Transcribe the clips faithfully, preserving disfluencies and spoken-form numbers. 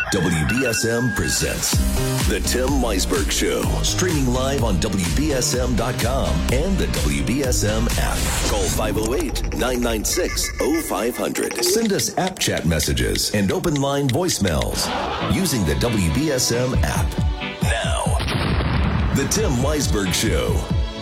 W B S M presents The Tim Weisberg Show. Streaming live on W B S M dot com and the W B S M app. Call five oh eight, nine nine six, oh five hundred. Send us app chat messages and open line voicemails using the W B S M app. Now, The Tim Weisberg Show.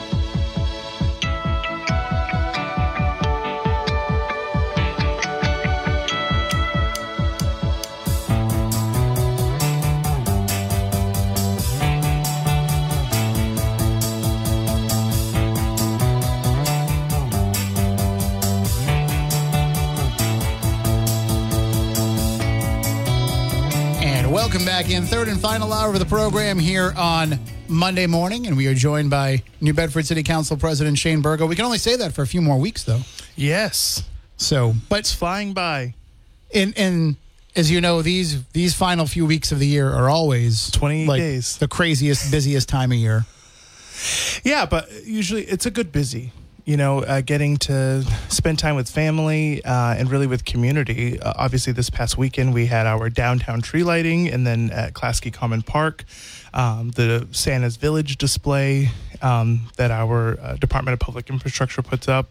Welcome back in. Third and final hour of the program here on Monday morning, and we are joined by New Bedford City Council President Shane Burgo. We can only say that for a few more weeks, though. Yes. So, but it's flying by. And and as you know, these these final few weeks of the year are always twenty-eight like days, the craziest, busiest time of year. Yeah, but usually it's a good busy. You know, uh, getting to spend time with family uh, and really with community. Uh, obviously, this past weekend, we had our downtown tree lighting, and then at Klasky Common Park, um, the Santa's Village display um, that our uh, Department of Public Infrastructure puts up.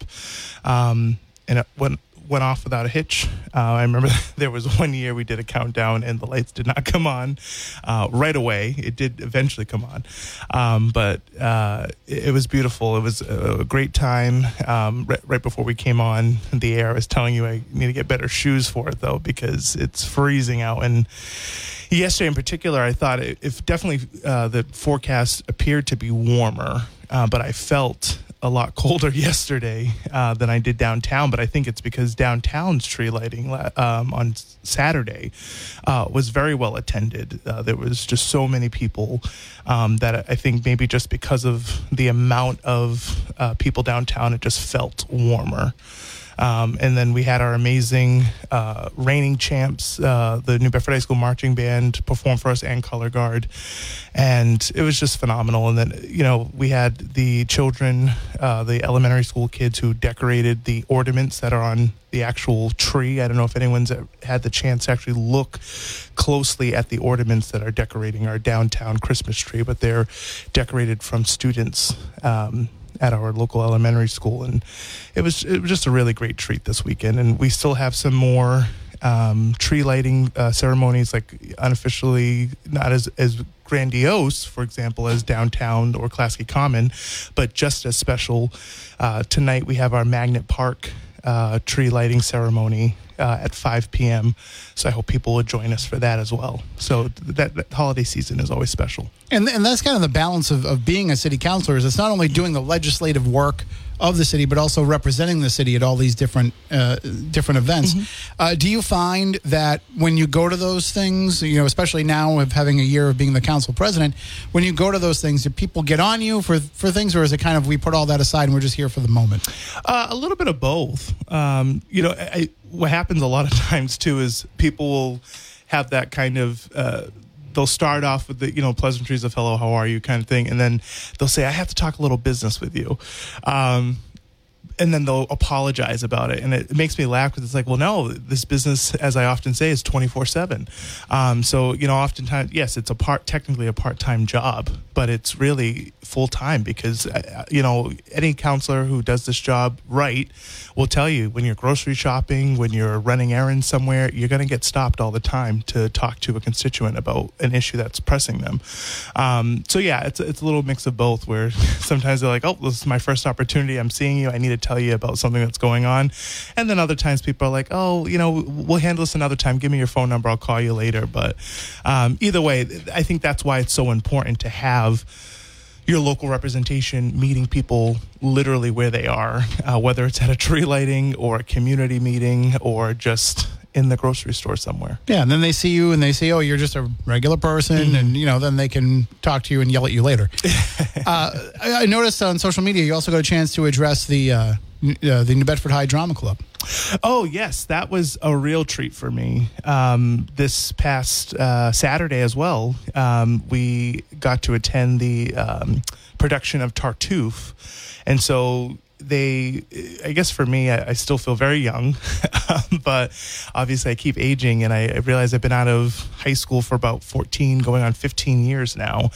Um, and it went, went off without a hitch. Uh, I remember there was one year we did a countdown and the lights did not come on uh, right away. It did eventually come on. Um, but uh, it, it was beautiful. It was a great time. Um, right, right before we came on the air, I was telling you I need to get better shoes for it, though, because it's freezing out. And yesterday in particular, I thought it, if definitely uh, the forecast appeared to be warmer, uh, but I felt a lot colder yesterday uh, than I did downtown, but I think it's because downtown's tree lighting um, on Saturday uh, was very well attended. Uh, there was just so many people um, that I think maybe just because of the amount of uh, people downtown, it just felt warmer. Um, and then we had our amazing uh, reigning champs, uh, the New Bedford High School Marching Band, perform for us and Color Guard. And it was just phenomenal. And then, you know, we had the children, uh, the elementary school kids who decorated the ornaments that are on the actual tree. I don't know if anyone's had the chance to actually look closely at the ornaments that are decorating our downtown Christmas tree, but they're decorated from students um at our local elementary school, and it was it was just a really great treat this weekend. And we still have some more um, tree lighting uh, ceremonies, like unofficially, not as as grandiose, for example, as downtown or Klasky Common, but just as special. Uh, tonight we have our Magnet Park uh, tree lighting ceremony uh, at five p.m. So I hope people will join us for that as well. So that, that holiday season is always special. And and that's kind of the balance of, of being a city councilor, is it's not only doing the legislative work of the city, but also representing the city at all these different uh, different events. Mm-hmm. Uh, do you find that when you go to those things, you know, especially now of having a year of being the council president, when you go to those things, do people get on you for, for things, or is it kind of we put all that aside and we're just here for the moment? Uh, a little bit of both. Um, you know, I, what happens a lot of times, too, is people will have that kind of... Uh, they'll start off with the, you know, pleasantries of hello, how are you kind of thing. And then they'll say, I have to talk a little business with you. Um, and then they'll apologize about it. And it makes me laugh because it's like, well, no, this business, as I often say, is twenty-four seven. Um, so, you know, oftentimes, yes, it's a part, technically a part-time job, but it's really full-time because, uh, you know, any counselor who does this job right will tell you when you're grocery shopping, when you're running errands somewhere, you're going to get stopped all the time to talk to a constituent about an issue that's pressing them. Um, so, yeah, it's, it's a little mix of both where sometimes they're like, oh, this is my first opportunity. I'm seeing you. I need to tell you about something that's going on. And then other times people are like, oh, you know, we'll handle this another time. Give me your phone number. I'll call you later. But um, either way, I think that's why it's so important to have your local representation meeting people literally where they are, uh, whether it's at a tree lighting or a community meeting or just in the grocery store somewhere. Yeah, and then they see you and they say, oh, you're just a regular person, mm-hmm. and, you know, then they can talk to you and yell at you later. uh, I, I noticed on social media you also got a chance to address the uh, uh, the New Bedford High Drama Club. Oh, yes, that was a real treat for me. Um, this past uh, Saturday as well, um, we got to attend the um, production of Tartuffe. And so they, I guess for me, I, I still feel very young, but obviously I keep aging, and I, I realize I've been out of high school for about fourteen, going on fifteen years now.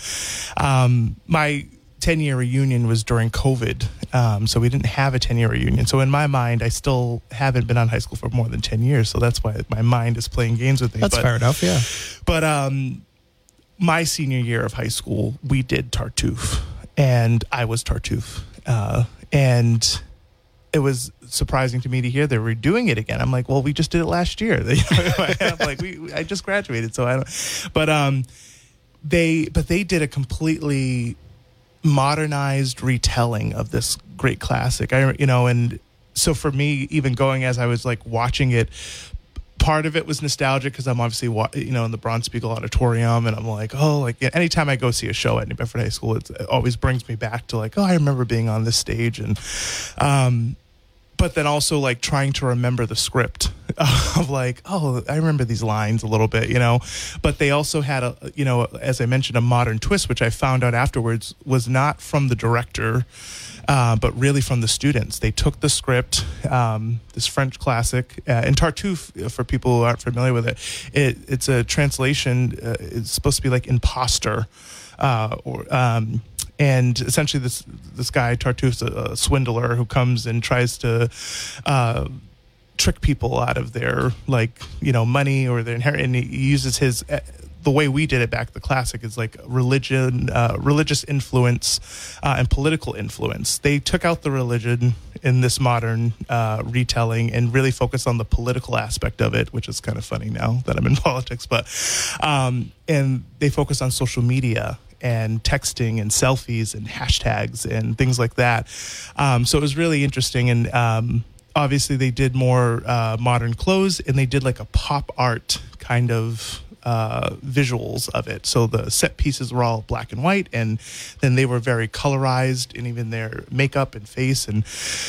Um, my ten-year reunion was during COVID, um, so we didn't have a ten-year reunion. So in my mind, I still haven't been out of high school for more than ten years, so that's why my mind is playing games with me. That's but, fair enough, yeah. But um, my senior year of high school, we did Tartuffe, and I was Tartuffe. Uh, and it was surprising to me to hear they were doing it again. I'm like, well, we just did it last year. I'm like, we, I just graduated, so I don't. But um, they, but they did a completely modernized retelling of this great classic. I, you know, and so for me, even going as I was like watching it, part of it was nostalgic because I'm obviously, you know, in the Braun Spiegel Auditorium, and I'm like, oh, like anytime I go see a show at New Bedford High School, it always brings me back to like, oh, I remember being on this stage, and um, but then also like trying to remember the script of like, oh, I remember these lines a little bit, you know. But they also had a, you know, as I mentioned, a modern twist, which I found out afterwards was not from the director. Uh, but really from the students. They took the script, um, this French classic, uh, and Tartuffe, for people who aren't familiar with it, it it's a translation. Uh, it's supposed to be like imposter, uh, or um, and essentially this this guy Tartuffe's a, a swindler who comes and tries to uh, trick people out of their like you know money or their inheritance. And he uses his. Uh, the way we did it back, the classic is like religion, uh, religious influence, uh, and political influence. They took out the religion in this modern uh, retelling and really focused on the political aspect of it, which is kind of funny now that I'm in politics. But um, and they focused on social media and texting and selfies and hashtags and things like that. Um, so it was really interesting. And um, obviously they did more uh, modern clothes, and they did like a pop art kind of uh visuals of it. So the set pieces were all black and white, and then they were very colorized, and even their makeup and face. And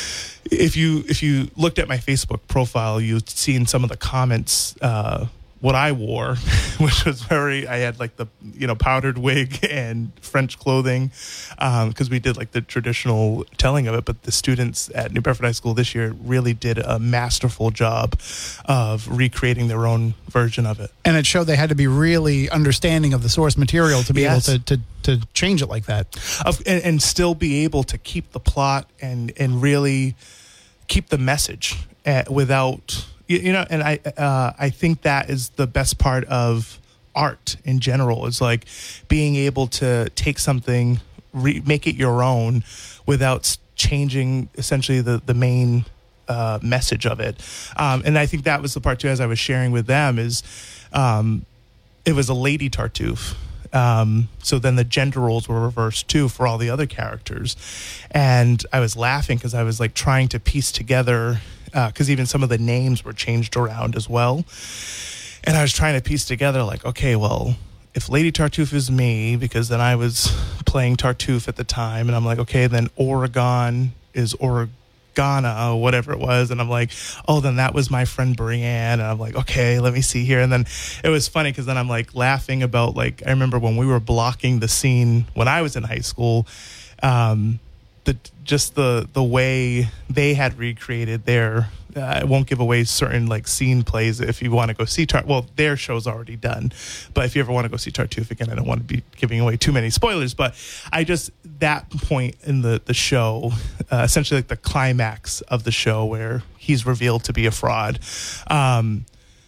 if you if you looked at my Facebook profile, you'd seen some of the comments uh what I wore, which was very, I had like the, you know, powdered wig and French clothing, um, because we did like the traditional telling of it. But the students at New Bedford High School this year really did a masterful job of recreating their own version of it. And it showed they had to be really understanding of the source material to be Yes. able to, to, to change it like that. Of, and, and still be able to keep the plot and, and really keep the message at, without... You know, and I uh, I think that is the best part of art in general, is like being able to take something, re- make it your own without changing essentially the, the main uh, message of it. Um, and I think that was the part too, as I was sharing with them, is um, it was a lady Tartuffe. Um, so then the gender roles were reversed too for all the other characters. And I was laughing because I was like trying to piece together, because uh, even some of the names were changed around as well. And I was trying to piece together like, okay, well, if Lady Tartuffe is me, because then I was playing Tartuffe at the time, and I'm like, okay, then Oregon is Oregana, or whatever it was. And I'm like, oh, then that was my friend Brienne. And I'm like, okay, let me see here. And then it was funny because then I'm like laughing about, like, I remember when we were blocking the scene when I was in high school, um, the just the the way they had recreated their uh, I won't give away certain like scene plays if you want to go see Tart. Well, their show's already done, but if you ever want to go see Tartuffe again, I don't want to be giving away too many spoilers. But I just, that point in the the show, uh, essentially like the climax of the show where he's revealed to be a fraud, um,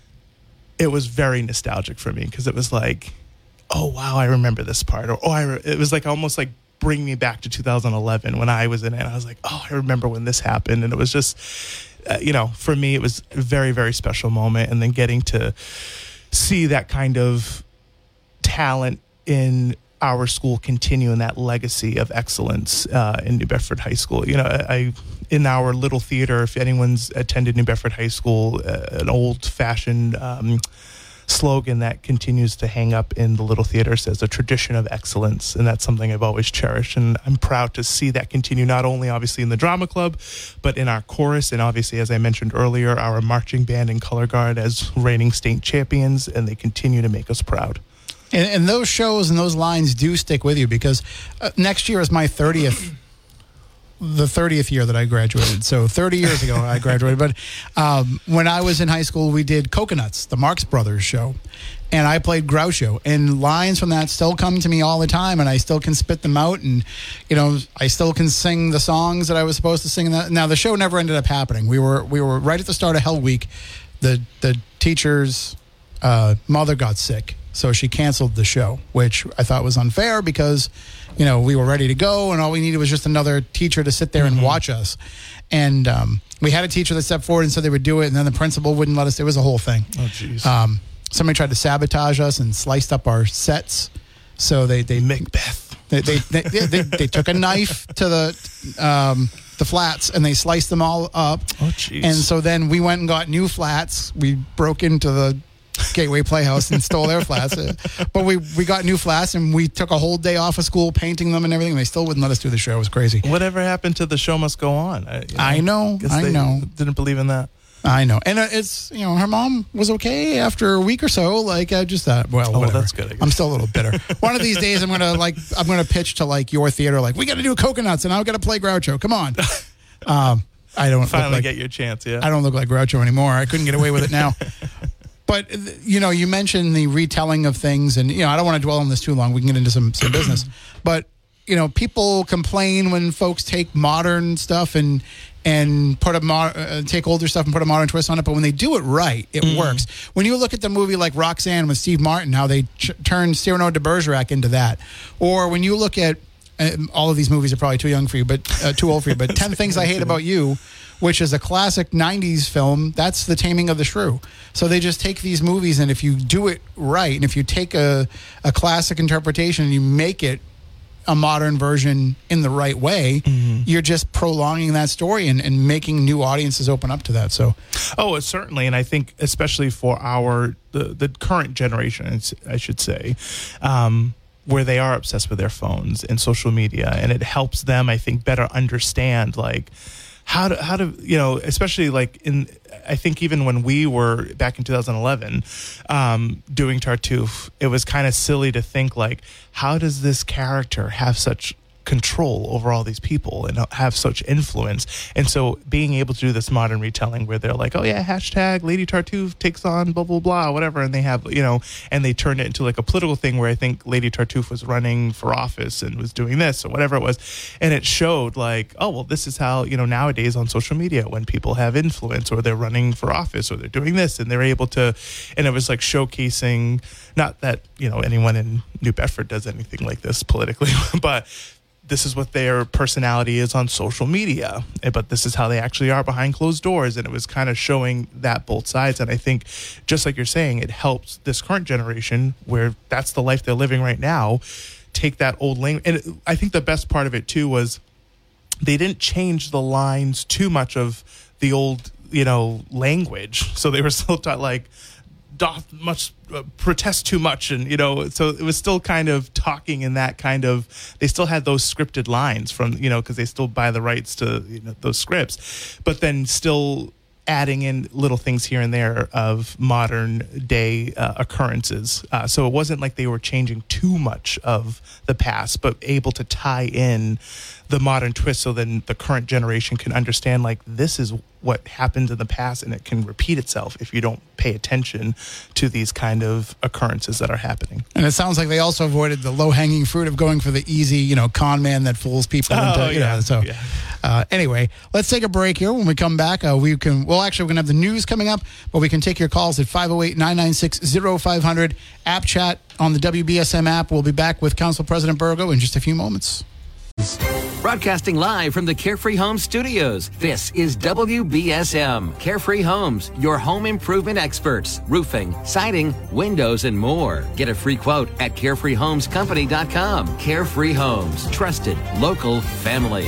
it was very nostalgic for me because it was like, oh wow, I remember this part, or oh, I re-. It was like almost like bring me back to two thousand eleven when I was in it. And I was like, oh, I remember when this happened. And it was just, uh, you know, for me, it was a very, very special moment. And then getting to see that kind of talent in our school continue in that legacy of excellence uh, in New Bedford High School. You know, I in our little theater, if anyone's attended New Bedford High School, uh, an old-fashioned um slogan that continues to hang up in the little theater says a tradition of excellence, and that's something I've always cherished, and I'm proud to see that continue, not only obviously in the drama club, but in our chorus, and obviously, as I mentioned earlier, our marching band and color guard as reigning state champions, and they continue to make us proud. And, and those shows and those lines do stick with you, because uh, next year is my thirtieth the thirtieth year that I graduated. So thirty years ago I graduated. But um, when I was in high school, we did Coconuts, the Marx Brothers show. And I played Groucho. And lines from that still come to me all the time. And I still can spit them out. And, you know, I still can sing the songs that I was supposed to sing. That. Now, the show never ended up happening. We were we were right at the start of Hell Week. The, the teacher's uh, mother got sick. So she canceled the show, which I thought was unfair because, you know, we were ready to go and all we needed was just another teacher to sit there and mm-hmm. watch us. And um, we had a teacher that stepped forward and said they would do it, and then the principal wouldn't let us. It was a whole thing. Oh, jeez. Um, somebody tried to sabotage us and sliced up our sets. So they... they Macbeth. They they, they, they, they, they took a knife to the... Um, the flats and they sliced them all up. Oh, jeez. And so then we went and got new flats. We broke into the Gateway Playhouse and stole their flats. But we, we got new flats and we took a whole day off of school painting them and everything. And they still wouldn't let us do the show. It was crazy. Whatever happened to the show must go on? I, you know, I know. I know. Didn't believe in that. I know. And it's, you know, her mom was okay after a week or so. Like, I just thought, well, oh, whatever. That's good. I guess. I'm still a little bitter. One of these days I'm going to, like, I'm going to pitch to, like, your theater, like, we got to do Coconuts and I've got to play Groucho. Come on. Um, I don't finally look like, get your chance, yeah. I don't look like Groucho anymore. I couldn't get away with it now. But, you know, you mentioned the retelling of things, and, you know, I don't want to dwell on this too long. We can get into some, some business. But, you know, people complain when folks take modern stuff and and put a mo- uh, take older stuff and put a modern twist on it. But when they do it right, it mm. works. When you look at the movie like Roxanne with Steve Martin, how they ch- turned Cyrano de Bergerac into that. Or when you look at, uh, all of these movies are probably too young for you, but uh, too old for you, but ten Things I Hate About You, which is a classic nineties film, that's The Taming of the Shrew. So they just take these movies, and if you do it right, and if you take a, a classic interpretation and you make it a modern version in the right way, mm-hmm. you're just prolonging that story and, and making new audiences open up to that. So, oh, certainly. And I think especially for our, the, the current generation, I should say, um, where they are obsessed with their phones and social media, and it helps them, I think, better understand, like, how to, how to, you know, especially like in, I think even when we were back in two thousand eleven um, doing Tartuffe, it was kind of silly to think like, how does this character have such control over all these people and have such influence? And so being able to do this modern retelling where they're like, oh yeah, hashtag Lady Tartuffe takes on blah, blah, blah, whatever. And they have, you know, and they turned it into like a political thing where I think Lady Tartuffe was running for office and was doing this or whatever it was. And it showed like, oh, well, this is how, you know, nowadays on social media, when people have influence or they're running for office or they're doing this and they're able to, and it was like showcasing, not that, you know, anyone in New Bedford does anything like this politically, but this is what their personality is on social media, but this is how they actually are behind closed doors. And it was kind of showing that both sides. And I think, just like you're saying, it helps this current generation where that's the life they're living right now, take that old language. And I think the best part of it too was they didn't change the lines too much of the old, you know, language. So they were still taught like, doth much uh, protest too much, and you know, so it was still kind of talking in that kind of, they still had those scripted lines from, you know, because they still buy the rights to, you know, those scripts, but then still adding in little things here and there of modern day uh, occurrences. Uh, so it wasn't like they were changing too much of the past, but able to tie in the modern twist so then the current generation can understand like this is what happened in the past, and it can repeat itself if you don't pay attention to these kind of occurrences that are happening. And it sounds like they also avoided the low-hanging fruit of going for the easy, you know, con man that fools people. Oh, into, you yeah. know, so yeah. Uh, anyway, let's take a break here. When we come back, uh, we can, well, actually, we're going to have the news coming up, but we can take your calls at five oh eight, nine nine six, oh five hundred. App chat on the W B S M app. We'll be back with Council President Burgo in just a few moments. Broadcasting live from the Carefree Homes studios, this is W B S M. Carefree Homes, your home improvement experts. Roofing, siding, windows, and more. Get a free quote at carefree homes company dot com. Carefree Homes, trusted, local, family.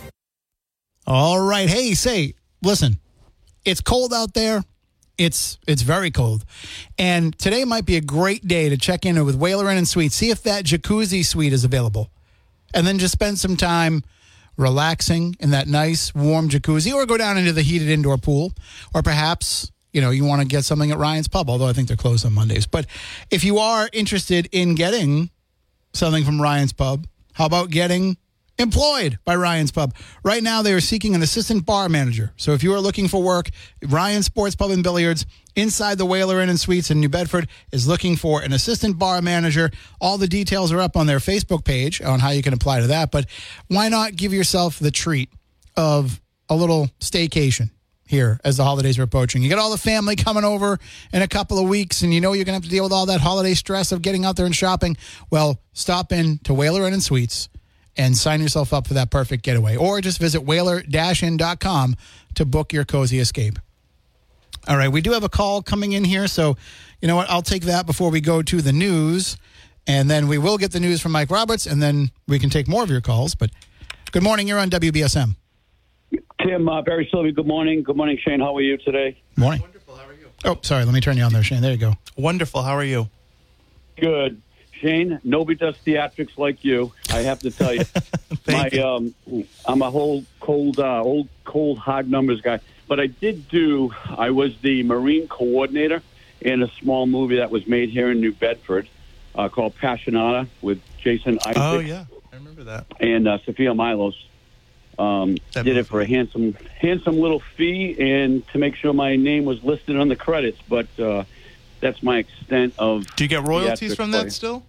All right. Hey, say, listen, it's cold out there. It's it's very cold. And today might be a great day to check in with Whaler Inn and Suites. See if that jacuzzi suite is available. And then just spend some time relaxing in that nice, warm jacuzzi, or go down into the heated indoor pool. Or perhaps, you know, you want to get something at Ryan's Pub, although I think they're closed on Mondays. But if you are interested in getting something from Ryan's Pub, how about getting employed by Ryan's Pub. Right now, they are seeking an assistant bar manager. So if you are looking for work, Ryan's Sports Pub and Billiards inside the Whaler Inn and Suites in New Bedford is looking for an assistant bar manager. All the details are up on their Facebook page on how you can apply to that. But why not give yourself the treat of a little staycation here as the holidays are approaching? You got all the family coming over in a couple of weeks, and you know you're going to have to deal with all that holiday stress of getting out there and shopping. Well, stop in to Whaler Inn and Suites and sign yourself up for that perfect getaway. Or just visit whaler dash inn dot com to book your cozy escape. All right, we do have a call coming in here, so you know what? I'll take that before we go to the news, and then we will get the news from Mike Roberts, and then we can take more of your calls. But good morning. You're on W B S M. Tim, uh, Barry Sylvie, good morning. Good morning, Shane. How are you today? Morning. Wonderful. How are you? Oh, sorry. Let me turn you on there, Shane. There you go. Wonderful. How are you? Good. Shane, nobody does theatrics like you, I have to tell you. My, you. Um, I'm a whole cold, uh, old, cold, hard numbers guy. But I did do, I was the Marine coordinator in a small movie that was made here in New Bedford uh, called Passionata with Jason Isaacs. Oh, yeah. I remember that. And uh, Sophia Milos. Um, That did movie. it for a handsome, handsome little fee and to make sure my name was listed on the credits. But uh, that's my extent of. Do you get royalties theatrics from play. that still?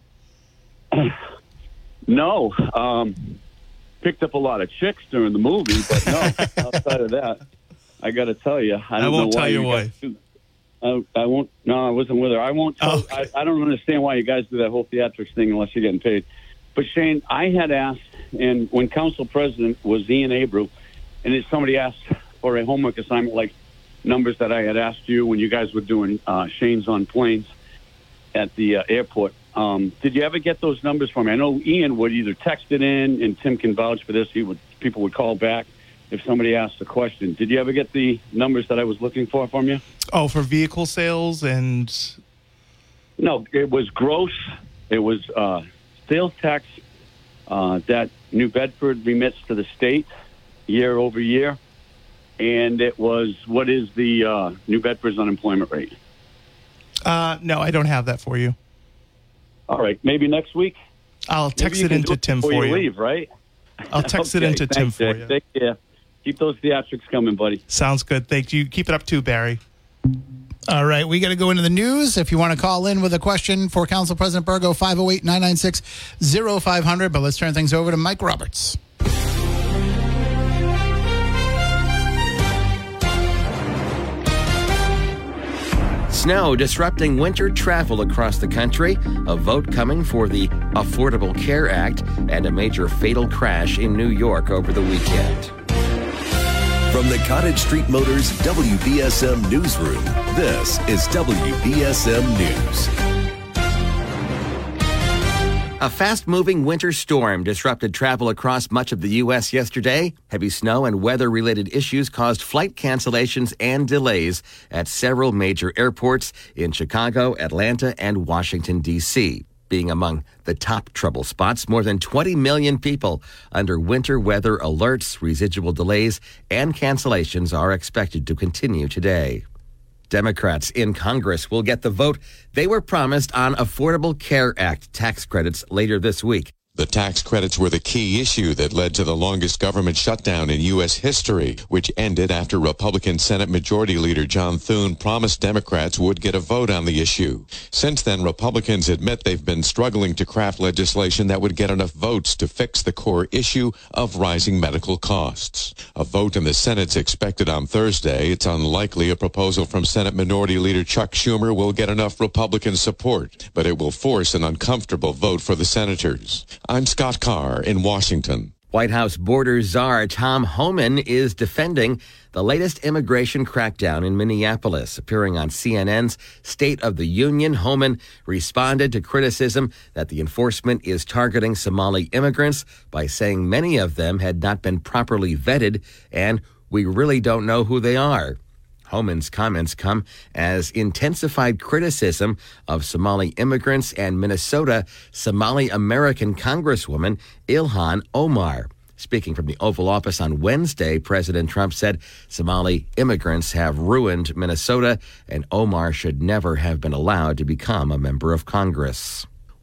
No. Um, picked up a lot of chicks during the movie, but no. Outside of that, I got to tell you, I don't I won't know tell why your you wife. guys do- I, I won't. No, I wasn't with her. I won't. Tell, Oh, okay. I, I don't understand why you guys do that whole theatrics thing unless you're getting paid. But Shane, I had asked, and when council president was Ian Abreu, and if somebody asked for a homework assignment like numbers that I had asked you when you guys were doing uh, Shane's on Planes at the uh, airport. Um, did you ever get those numbers from me? I know Ian would either text it in, and Tim can vouch for this. He would. People would call back if somebody asked a question. Did you ever get the numbers that I was looking for from you? Oh, for vehicle sales and... No, it was gross. It was uh, sales tax uh, that New Bedford remits to the state year over year, and it was what is the uh, New Bedford's unemployment rate? Uh, no, I don't have that for you. All right, maybe next week. I'll text Maybe you it can into do it Tim before for you you. leave, right? I'll text Okay, it into Tim thanks, for Jack. you. Take care. Keep those theatrics coming, buddy. Sounds good. Thank you. Keep it up too, Barry. All right, we got to go into the news. If you want to call in with a question for Council President Burgo, five oh eight, nine nine six, oh five hundred. But let's turn things over to Mike Roberts. Snow disrupting winter travel across the country, a vote coming for the Affordable Care Act, and a major fatal crash in New York over the weekend. From the Cottage Street Motors W B S M Newsroom, this is W B S M News. A fast-moving winter storm disrupted travel across much of the U S yesterday. Heavy snow and weather-related issues caused flight cancellations and delays at several major airports in Chicago, Atlanta, and Washington, D C Being among the top trouble spots, more than twenty million people under winter weather alerts, residual delays, and cancellations are expected to continue today. Democrats in Congress will get the vote they were promised on Affordable Care Act tax credits later this week. The tax credits were the key issue that led to the longest government shutdown in U S history, which ended after Republican Senate Majority Leader John Thune promised Democrats would get a vote on the issue. Since then, Republicans admit they've been struggling to craft legislation that would get enough votes to fix the core issue of rising medical costs. A vote in the Senate's expected on Thursday. It's unlikely a proposal from Senate Minority Leader Chuck Schumer will get enough Republican support, but it will force an uncomfortable vote for the senators. I'm Scott Carr in Washington. White House border czar Tom Homan is defending the latest immigration crackdown in Minneapolis. Appearing on C N N's State of the Union, Homan responded to criticism that the enforcement is targeting Somali immigrants by saying many of them had not been properly vetted and we really don't know who they are. Homan's comments come as intensified criticism of Somali immigrants and Minnesota Somali American Congresswoman Ilhan Omar. Speaking from the Oval Office on Wednesday, President Trump said Somali immigrants have ruined Minnesota and Omar should never have been allowed to become a member of Congress.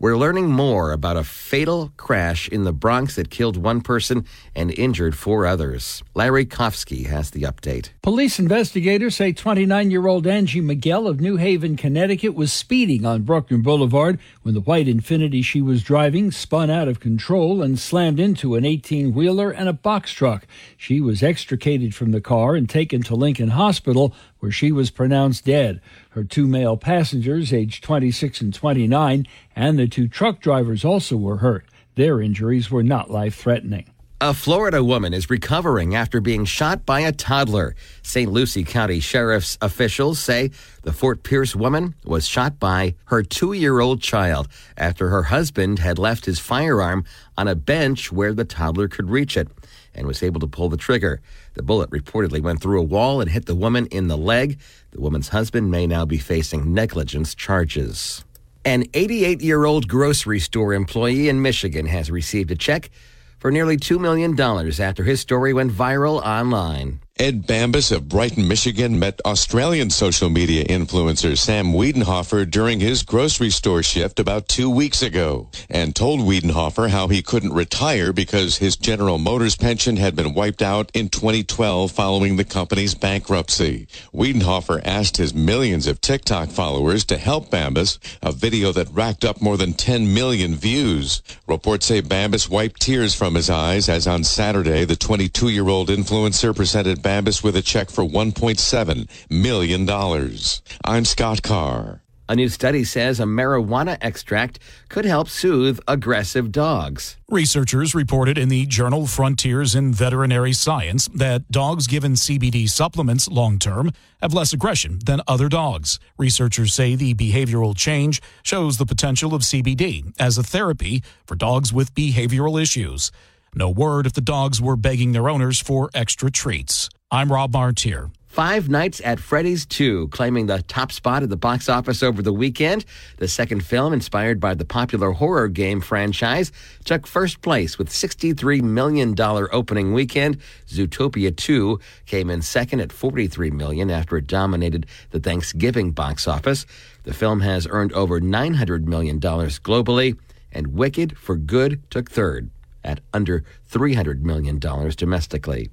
We're learning more about a fatal crash in the Bronx that killed one person and injured four others. Larry Kofsky has the update. Police investigators say twenty-nine-year-old Angie Miguel of New Haven, Connecticut, was speeding on Bruckner Boulevard when the white Infiniti she was driving spun out of control and slammed into an eighteen-wheeler and a box truck. She was extricated from the car and taken to Lincoln Hospital, where she was pronounced dead. Her two male passengers, aged twenty-six and twenty-nine, and the two truck drivers also were hurt. Their injuries were not life-threatening. A Florida woman is recovering after being shot by a toddler. Saint Lucie County Sheriff's officials say the Fort Pierce woman was shot by her two-year-old child after her husband had left his firearm on a bench where the toddler could reach it and was able to pull the trigger. The bullet reportedly went through a wall and hit the woman in the leg. The woman's husband may now be facing negligence charges. An eighty-eight-year-old grocery store employee in Michigan has received a check for nearly two million dollars after his story went viral online. Ed Bambus of Brighton, Michigan, met Australian social media influencer Sam Wiedenhofer during his grocery store shift about two weeks ago and told Wiedenhofer how he couldn't retire because his General Motors pension had been wiped out in twenty twelve following the company's bankruptcy. Wiedenhofer asked his millions of TikTok followers to help Bambus, a video that racked up more than ten million views. Reports say Bambus wiped tears from his eyes as on Saturday, the twenty-two-year-old influencer presented Bambus with a check for one point seven million dollars. I'm Scott Carr. A new study says a marijuana extract could help soothe aggressive dogs. Researchers reported in the journal Frontiers in Veterinary Science that dogs given C B D supplements long-term have less aggression than other dogs. Researchers say the behavioral change shows the potential of C B D as a therapy for dogs with behavioral issues. No word if the dogs were begging their owners for extra treats. I'm Rob Martier. Five Nights at Freddy's two, claiming the top spot at the box office over the weekend. The second film, inspired by the popular horror game franchise, took first place with sixty-three million dollars opening weekend. Zootopia two came in second at forty-three million dollars after it dominated the Thanksgiving box office. The film has earned over nine hundred million dollars globally, and Wicked for Good took third at under three hundred million dollars domestically.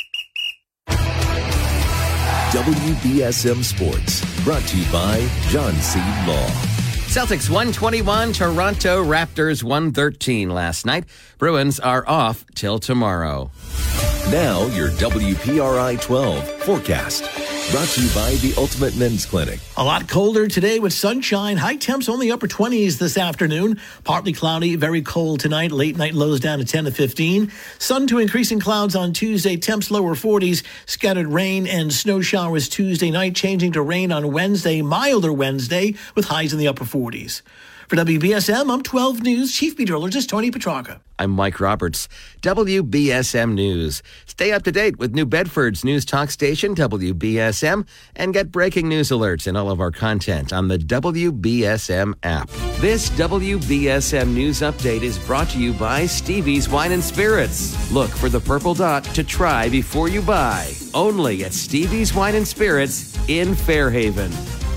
W B S M Sports, brought to you by John Seed Law. Celtics one twenty-one, Toronto Raptors one thirteen last night. Bruins are off till tomorrow. Now your W P R I twelve forecast. Brought to you by the Ultimate Men's Clinic. A lot colder today with sunshine. High temps only upper twenties this afternoon. Partly cloudy, very cold tonight. Late night lows down to ten to fifteen. Sun to increasing clouds on Tuesday. Temps lower forties. Scattered rain and snow showers Tuesday night. Changing to rain on Wednesday. Milder Wednesday with highs in the upper forties. For W B S M, I'm twelve News Chief Meteorologist Tony Petrarca. I'm Mike Roberts. W B S M News. Stay up to date with New Bedford's news talk station, W B S M, and get breaking news alerts and all of our content on the W B S M app. This W B S M News Update is brought to you by Stevie's Wine and Spirits. Look for the purple dot to try before you buy. Only at Stevie's Wine and Spirits in Fairhaven.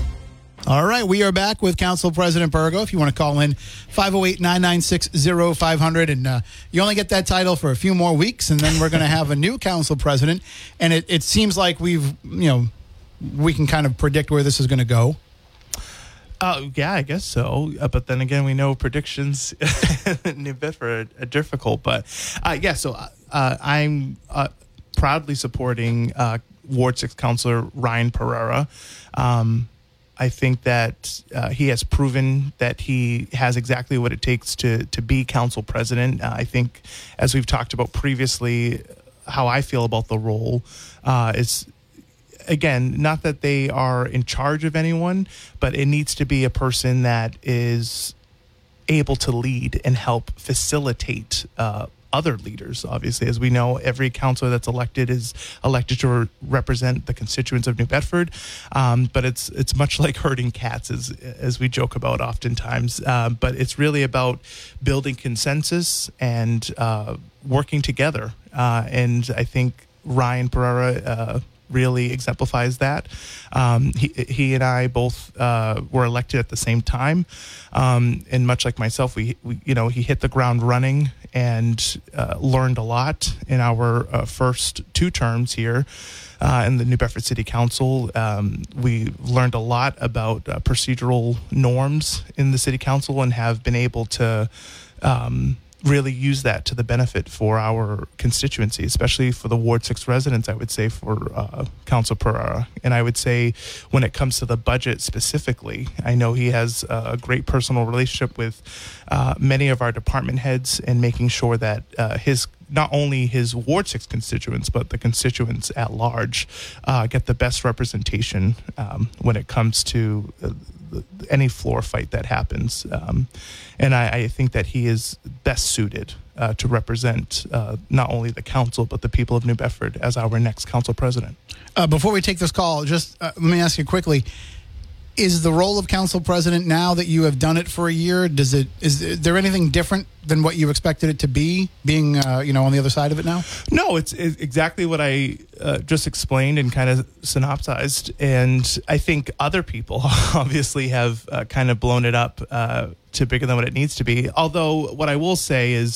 All right, we are back with Council President Burgo. If you want to call in, five oh eight, nine nine six, oh five hundred. And uh, you only get that title for a few more weeks, and then we're going to have a new council president. And it, it seems like we've, you know, we can kind of predict where this is going to go. Uh, yeah, I guess so. Uh, but then again, we know predictions in New Bedford are, are difficult. But uh, yeah, so uh, I'm uh, proudly supporting uh, Ward six Councilor Ryan Pereira. Um I think that uh, he has proven that he has exactly what it takes to to be council president. Uh, I think, as we've talked about previously, how I feel about the role uh, is, again, not that they are in charge of anyone, but it needs to be a person that is able to lead and help facilitate uh other leaders. Obviously, as we know, every councilor that's elected is elected to re- represent the constituents of New Bedford. Um, but it's it's much like herding cats, as as we joke about oftentimes. Uh, but it's really about building consensus and uh, working together. Uh, and I think Ryan Pereira uh, really exemplifies that. Um, he, he and I both uh, were elected at the same time, um, and much like myself, we, we you know he hit the ground running and uh, learned a lot in our uh, first two terms here. Uh, in the New Bedford City Council, um, we learned a lot about uh, procedural norms in the City Council and have been able to um, really use that to the benefit for our constituency, especially for the Ward six residents, I would say, for uh, Council Pereira. And I would say when it comes to the budget specifically, I know he has a great personal relationship with uh, many of our department heads and making sure that uh, his not only his Ward six constituents, but the constituents at large uh, get the best representation um, when it comes to uh, any floor fight that happens. Um, and I, I think that he is best suited uh, to represent uh, not only the council, but the people of New Bedford as our next council president. Uh, before we take this call, just uh, let me ask you quickly. Is the role of council president, now that you have done it for a year, does it is there anything different than what you expected it to be, being uh, you know on the other side of it now? No, it's, it's exactly what I uh, just explained and kind of synopsized. And I think other people obviously have uh, kind of blown it up uh, to bigger than what it needs to be. Although what I will say is,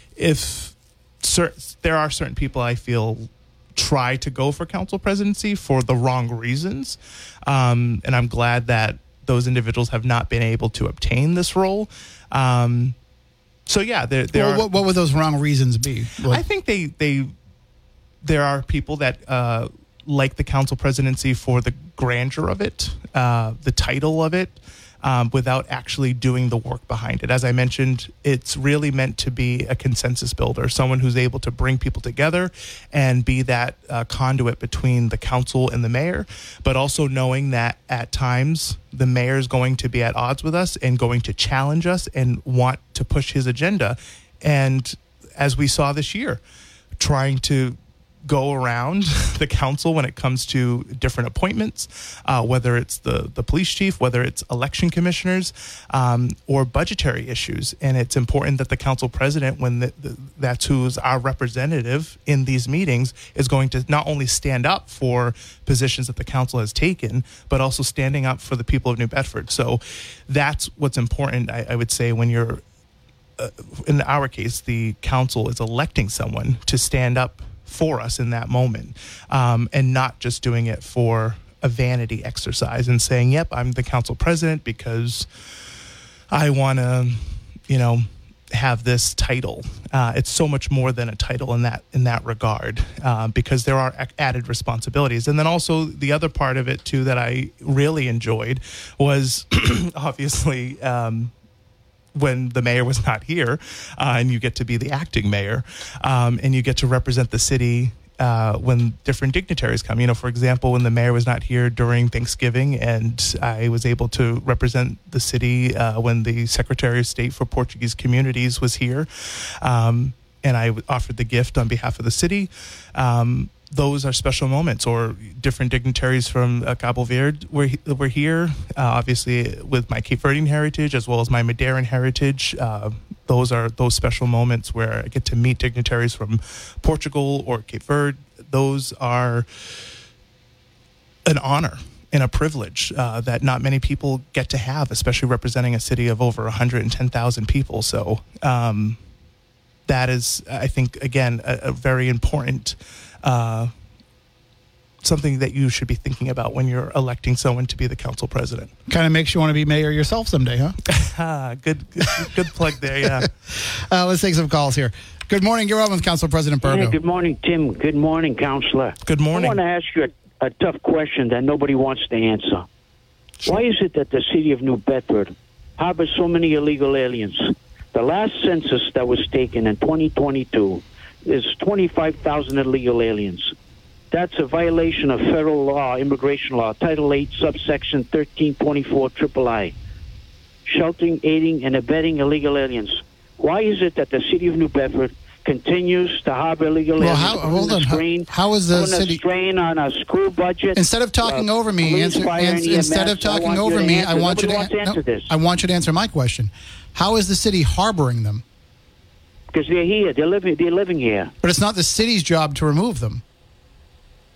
if cer- there are certain people I feel try to go for council presidency for the wrong reasons. Um, and I'm glad that those individuals have not been able to obtain this role. Um, so yeah, there, there well, are, what, what would those wrong reasons be? Like, I think they, they, there are people that uh, like the council presidency for the grandeur of it, uh, the title of it, Um, without actually doing the work behind it. As I mentioned, it's really meant to be a consensus builder, someone who's able to bring people together and be that uh, conduit between the council and the mayor, but also knowing that at times the mayor is going to be at odds with us and going to challenge us and want to push his agenda. And as we saw this year, trying to go around the council when it comes to different appointments, uh, whether it's the, the police chief, whether it's election commissioners, um, or budgetary issues. And it's important that the council president, when the, the, that's who's our representative in these meetings, is going to not only stand up for positions that the council has taken, but also standing up for the people of New Bedford. So that's what's important, I, I would say, when you're, uh, in our case, the council is electing someone to stand up for us in that moment, um, and not just doing it for a vanity exercise and saying, yep, I'm the council president because I want to, you know, have this title. Uh, it's so much more than a title in that in that regard, uh, because there are ac- added responsibilities. And then also the other part of it too that I really enjoyed was obviously um, when the mayor was not here, uh, and you get to be the acting mayor, um, and you get to represent the city uh, when different dignitaries come. You know, for example, when the mayor was not here during Thanksgiving, and I was able to represent the city uh, when the Secretary of State for Portuguese Communities was here, um, and I offered the gift on behalf of the city. Um, those are special moments. Or different dignitaries from uh, Cabo Verde were, were here, uh, obviously with my Cape Verdean heritage as well as my Madeiran heritage. Uh, those are those special moments where I get to meet dignitaries from Portugal or Cape Verde. Those are an honor and a privilege uh, that not many people get to have, especially representing a city of over one hundred ten thousand people. So um, that is, I think, again, a, a very important Uh, something that you should be thinking about when you're electing someone to be the council president. Kind of makes you want to be mayor yourself someday, huh? ah, good, good, good plug there, yeah. uh, let's take some calls here. Good morning. You're on with Council President Burgo. Hey, good morning, Tim. Good morning, Councilor. Good morning. I want to ask you a, a tough question that nobody wants to answer. Sure. Why is it that the city of New Bedford harbors so many illegal aliens? The last census that was taken in twenty twenty-two, there's twenty-five thousand illegal aliens. That's a violation of federal law, immigration law, Title eight, subsection thirteen twenty-four, triple I. Sheltering, aiding, and abetting illegal aliens. Why is it that the city of New Bedford continues to harbor illegal well, aliens? How, hold on. Strain, how, how is the city... a strain on a school budget. Instead of talking uh, over me, police, answer, fire, answer, instead of talking over me, I want you to, to answer no, this. I want you to answer my question. How is the city harboring them? Because they're here. They're living, they're living here. But it's not the city's job to remove them.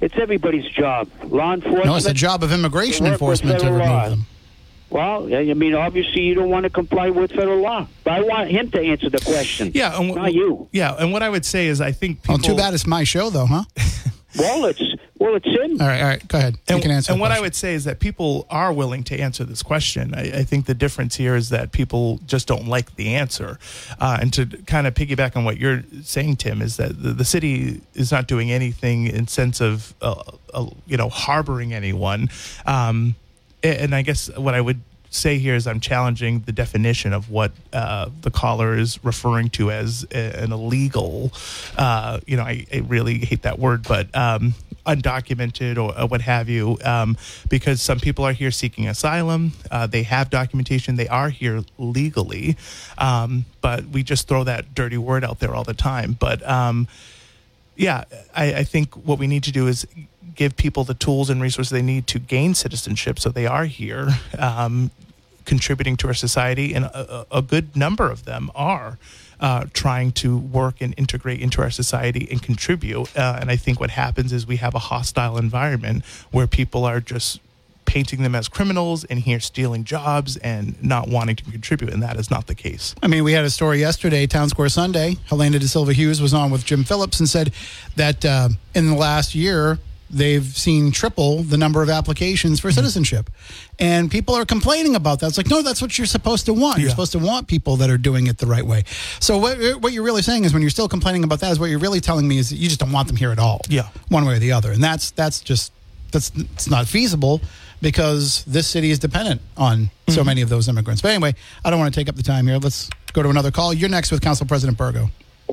It's everybody's job. Law enforcement. No, it's the job of immigration they work with enforcement to federal remove law. them. Well, yeah, I mean, obviously you don't want to comply with federal law. But I want him to answer the question. Yeah, and w- not you. Yeah, and what I would say is I think people... Oh, too bad it's my show, though, huh? Well, it's well, it's in. All right, all right, go ahead. You And, can answer. and the what I question. would say is that people are willing to answer this question. I, I think the difference here is that people just don't like the answer. Uh, and to kind of piggyback on what you're saying, Tim, is that the, the city is not doing anything in sense of, uh, uh, you know, harboring anyone. Um, and I guess what I would say here is I'm challenging the definition of what uh, the caller is referring to as a, an illegal, uh, you know, I, I really hate that word, but um, undocumented or, or what have you, um, because some people are here seeking asylum. Uh, they have documentation. They are here legally, um, but we just throw that dirty word out there all the time. But um, yeah, I, I think what we need to do is give people the tools and resources they need to gain citizenship so they are here um, contributing to our society, and a, a good number of them are uh, trying to work and integrate into our society and contribute. Uh, and I think what happens is we have a hostile environment where people are just painting them as criminals and here stealing jobs and not wanting to contribute, and that is not the case. I mean, we had a story yesterday, Town Square Sunday. Helena De Silva Hughes was on with Jim Phillips and said that uh, in the last year, they've seen triple the number of applications for citizenship. And people are complaining about that. It's like, no, that's what you're supposed to want. You're Yeah. supposed to want people that are doing it the right way. So what, what you're really saying is when you're still complaining about that is what you're really telling me is that you just don't want them here at all. Yeah. One way or the other. And that's that's just, that's it's not feasible because this city is dependent on so Mm-hmm. many of those immigrants. But anyway, I don't want to take up the time here. Let's go to another call. You're next with Council President Burgo.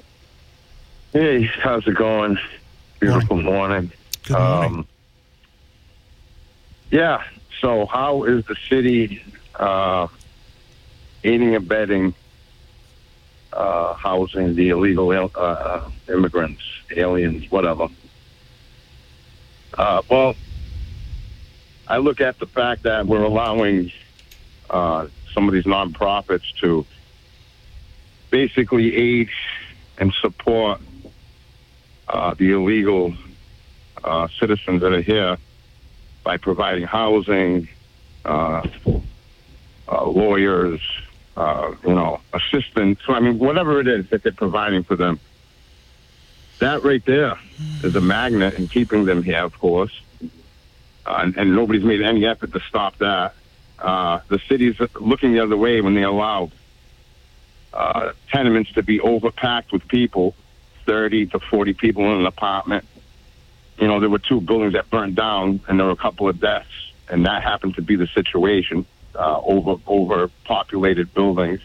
Hey, how's it going? Beautiful morning. Good morning. Um, yeah, so how is the city uh, aiding and abetting uh, housing the illegal uh, uh, immigrants, aliens, whatever? Uh, well, I look at the fact that we're allowing uh, some of these nonprofits to basically aid and support uh, the illegal uh, citizens that are here by providing housing, uh, uh, lawyers, uh, you know, assistants. I mean, whatever it is that they're providing for them. That right there is a magnet in keeping them here, of course. Uh, and, and nobody's made any effort to stop that. Uh, the city's looking the other way when they allow uh, tenements to be overpacked with people, thirty to forty people in an apartment. You know, there were two buildings that burned down, and there were a couple of deaths, and that happened to be the situation, uh, over overpopulated buildings.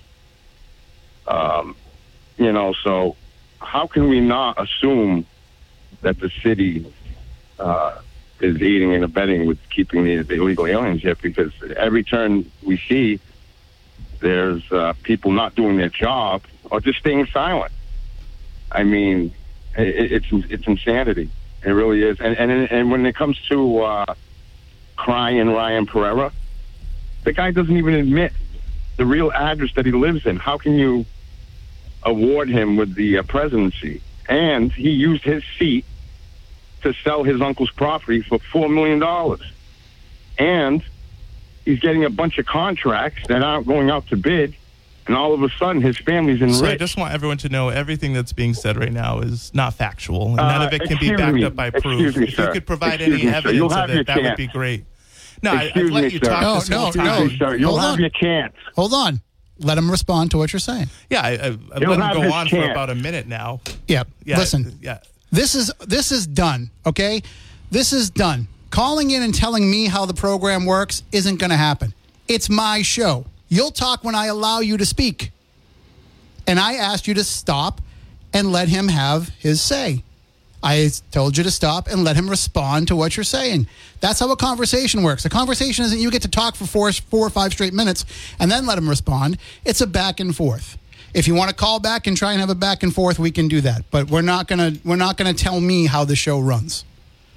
Um, you know, so how can we not assume that the city uh, is aiding and abetting with keeping the, the illegal aliens here? Because every turn we see, there's uh, people not doing their job or just staying silent. I mean, it, it's it's insanity. It really is. And and and when it comes to uh, crying Ryan Pereira, the guy doesn't even admit the real address that he lives in. How can you award him with the uh, presidency? And he used his seat to sell his uncle's property for four million dollars. And he's getting a bunch of contracts that aren't going out to bid. And all of a sudden, his family's enriched. So I just want everyone to know everything that's being said right now is not factual, and none Uh, of it can be excuse backed me. up by Excuse proof. me, if sir. you could provide Excuse any me, sir. You'll evidence have of your it, that would chance. be great. No, I, I've Excuse let me, you sir. talk No, this whole no, time. no. Excuse me, sir. You'll Hold have on. your chance. Hold on. Let him respond to what you're saying. Yeah, I, I, I've You'll let have him go his on for chance. about a minute now. Yeah. Yeah, Listen. Yeah. This is this is done, okay? This is done. Calling in and telling me how the program works isn't going to happen. It's my show. You'll talk when I allow you to speak. And I asked you to stop and let him have his say. I told you to stop and let him respond to what you're saying. That's how a conversation works. A conversation isn't you get to talk for four, four or five straight minutes and then let him respond. It's a back and forth. If you want to call back and try and have a back and forth, we can do that. But we're not gonna we're not gonna tell me how the show runs.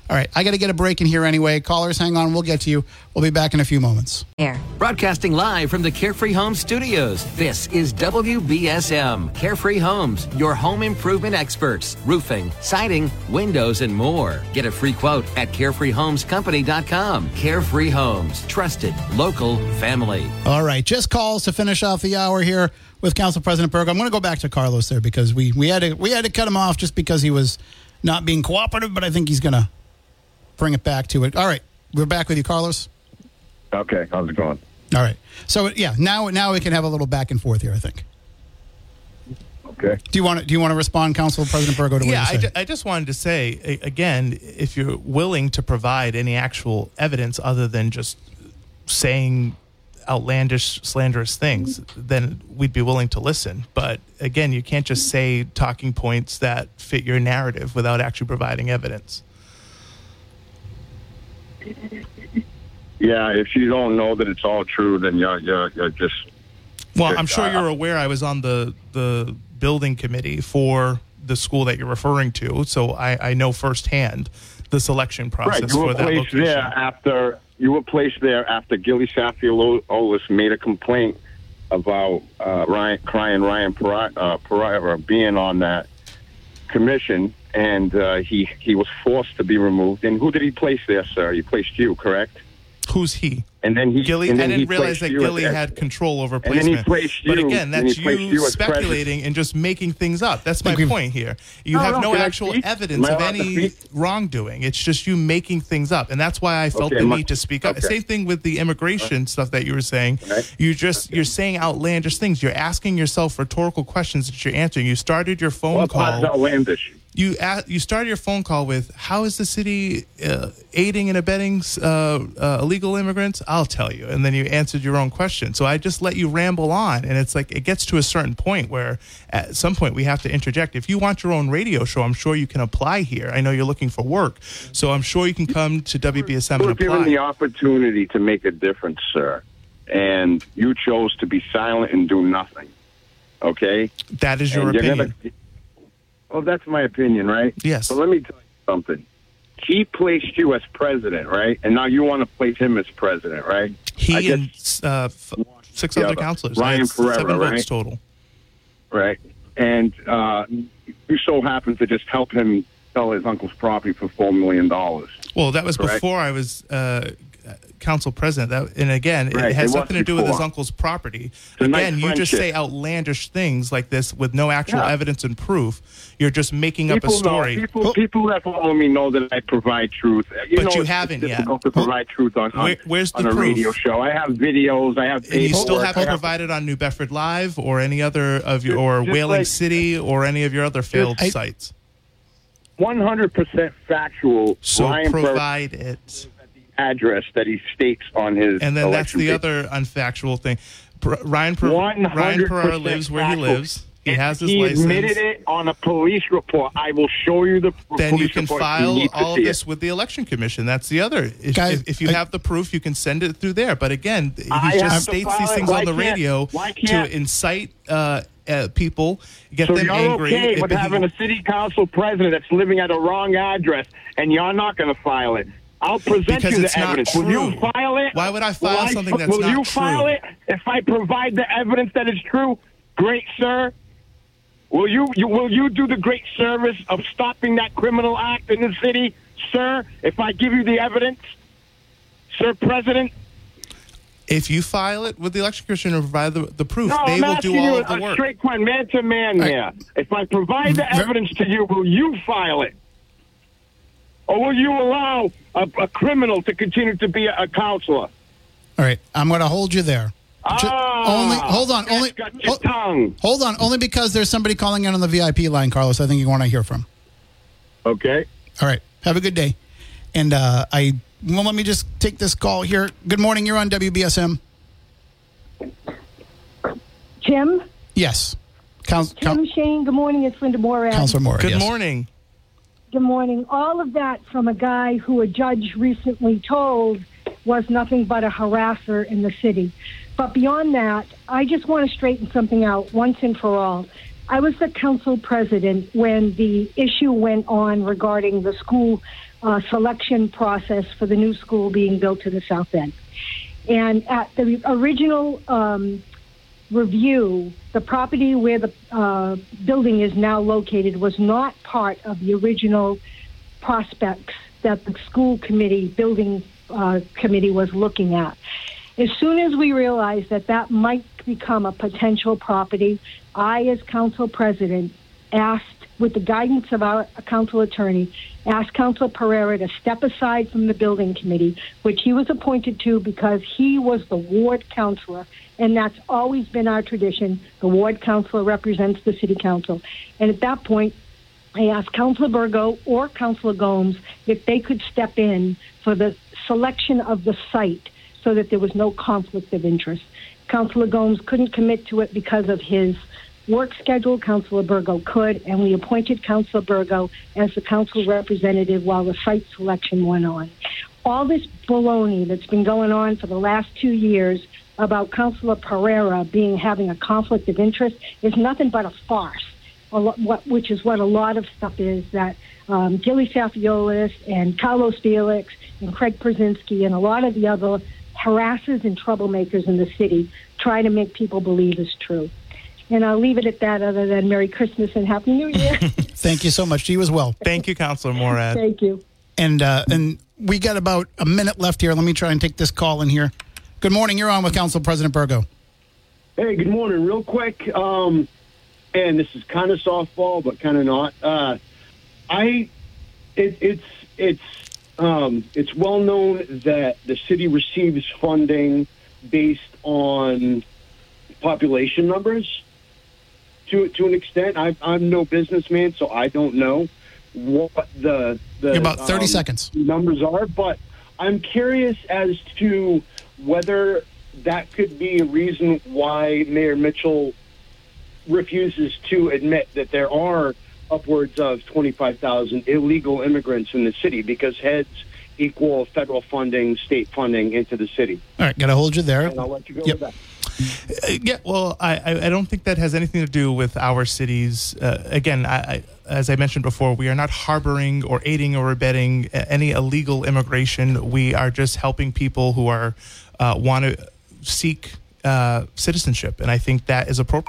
All right, I got to get a break in here anyway. Callers, hang on. We'll get to you. We'll be back in a few moments. Air. Broadcasting live from the Carefree Homes studios. This is W B S M. Carefree Homes, your home improvement experts. Roofing, siding, windows, and more. Get a free quote at carefree homes company dot com. Carefree Homes. Trusted, local, family. All right, just calls to finish off the hour here with Council President Berg. I'm going to go back to Carlos there because we, we had to we had to cut him off just because he was not being cooperative, but I think he's going to bring it back to it. All right, we're back with you, Carlos. Okay, how's it going? All right. So yeah, now now we can have a little back and forth here, I think. Okay. Do you want to do you want to respond, Council President Bergo, to what yeah, you I, said? ju- I just wanted to say a- again, if you're willing to provide any actual evidence other than just saying outlandish, slanderous things, then we'd be willing to listen. But again, you can't just say talking points that fit your narrative without actually providing evidence. Yeah, if you don't know that it's all true, then you're you're, you're just. Well, just, I'm sure uh, you're aware I was on the the building committee for the school that you're referring to, so I, I know firsthand the selection process right, you were for that placed location. there after you were placed there after Gilly Saffiolus made a complaint about uh, Ryan, crying Ryan Pariah, uh, Pariah being on that commission, and uh, he he was forced to be removed. And who did he place there, sir? He placed you, correct? Who's he? And then he. Gilly, and I then didn't he realize placed that you Gilly as- had control over and then placement. he placed but you- again, and that's he placed you, you as speculating president. and just making things up. That's my we've- point here. You No, have no, no can I actual speak? evidence Am I of allowed to any speak? wrongdoing. It's just you making things up, and that's why I felt Okay, the my- need to speak up. okay. Same thing with the immigration stuff that you were saying. Right. You just you're saying outlandish things. You're asking yourself rhetorical questions that you're answering. You started your phone What part's call. outlandish? You a you started your phone call with, how is the city uh, aiding and abetting uh, uh, illegal immigrants? I'll tell you. And then you answered your own question. So I just let you ramble on. And it's like, it gets to a certain point where at some point we have to interject. If you want your own radio show, I'm sure you can apply here. I know you're looking for work. So I'm sure you can come to W B S M You and were given apply. the opportunity to make a difference, sir, and you chose to be silent and do nothing. Okay? That is your And you're opinion. gonna- well, that's my opinion, right? Yes. So let me tell you something. He placed you as president, right? And now you want to place him as president, right? I He guess- and uh, f- six The other other. counselors. Ryan I had Pereira, seven votes right? total. right? And uh, you so happen to just help him sell his uncle's property for four million dollars. Well, that was Correct. before I was uh, council president. That, and again, Right, it has it was nothing to do with his before. uncle's property. a Again, nice you just friendship. say outlandish things like this with no actual Yeah. evidence and proof. You're just making up a People story. Know, people, people that follow me know that I provide truth. You But know, you it's, haven't it's yet. difficult to provide truth on, on, Where- where's the on a proof? radio show. I have videos. I have And you still paperwork, haven't I have- provided on New Bedford Live or any other of your, or Just Whaling like- City or any of your other failed I- sites. one hundred percent factual. So Ryan Pereira provide it. address that he states on his And then that's election the paper. other unfactual thing. Per- Ryan, per- one Ryan hundred Pereira percent lives where he factual. lives. He And has his he license. admitted it on a police report. I will show you the Then police you can report. file need to all of see this it. with the election commission. That's the other. If, Guys, if, if you I- have the proof, you can send it through there. But again, he I have just to states file these it. things Why on the can't- radio why can't- to incite uh, uh, people, get So them you're angry. okay If with he- having a city council president that's living at a wrong address, and you're not going to file it. I'll present Because you the it's not evidence. Will you true. file it? Why would I Will file I- something that's will not you true? file it if I provide the evidence that is true? Great, sir. Will you, you will you do the great service of stopping that criminal act in the city, sir? If I give you the evidence, sir, President. If you file it with the election commission and provide the, the proof, No, they I'm will asking do all you of the a work. straight question, man to man here. If I provide the Ver- evidence to you, will you file it? Or will you allow a, a criminal to continue to be a, a counselor? All right, I'm going to hold you there. Ju- Ah, only hold on, only got your hold, tongue. hold on, only because there's somebody calling in on the V I P line, Carlos. I think you want to hear from. Okay. All right, have a good day. And uh, I well, let me just take this call here. Good morning, you're on W B S M. Tim? Yes, Coun- Tim, Coun- Shane, good morning. It's Linda Morad. Councilor Moore. Good yes. morning. Good morning. All of that from a guy who a judge recently told was nothing but a harasser in the city. But beyond that, I just want to straighten something out once and for all. I was the council president when the issue went on regarding the school uh, selection process for the new school being built in the South End. And at the original um, review, the property where the uh, building is now located was not part of the original prospects that the school committee, building uh, committee was looking at. As soon as we realized that that might become a potential property, I, as council president, asked, with the guidance of our council attorney, asked Councilor Pereira to step aside from the building committee, which he was appointed to because he was the ward councilor, and that's always been our tradition. The ward councilor represents the city council. And at that point, I asked Councilor Burgo or Councilor Gomes if they could step in for the selection of the site so that there was no conflict of interest. Councilor Gomes couldn't commit to it because of his work schedule. Councilor Burgo could, and we appointed Councilor Burgo as the council representative while the site selection went on. All this baloney that's been going on for the last two years about Councilor Pereira being having a conflict of interest is nothing but a farce, a lot, what, which is what a lot of stuff is, that um, Gilly Safiolis and Carlos Felix and Craig Przinski and a lot of the other harassers and troublemakers in the city try to make people believe is true. And I'll leave it at that, other than Merry Christmas and Happy New Year. Thank you so much. To you as well. Thank you, Councilor Morad. Thank you. And uh, and we got about a minute left here. Let me try and take this call in here. Good morning. You're on with Council President Burgo. Hey, good morning. Real quick, um, and this is kind of softball, but kind of not. Uh, I, it, it's it's um, it's well known that the city receives funding based on population numbers. To to an extent, I, I'm no businessman, so I don't know what the the You're about thirty um, seconds numbers are. But I'm curious as to whether that could be a reason why Mayor Mitchell refuses to admit that there are upwards of twenty-five thousand illegal immigrants in the city, because heads equal federal funding, state funding into the city. All right, got to hold you there. And I'll let you go Yep. with that. Uh, yeah, well, I, I don't think that has anything to do with our cities. Uh, again, I, I, as I mentioned before, we are not harboring or aiding or abetting any illegal immigration. We are just helping people who are uh, want to seek uh, citizenship, and I think that is appropriate.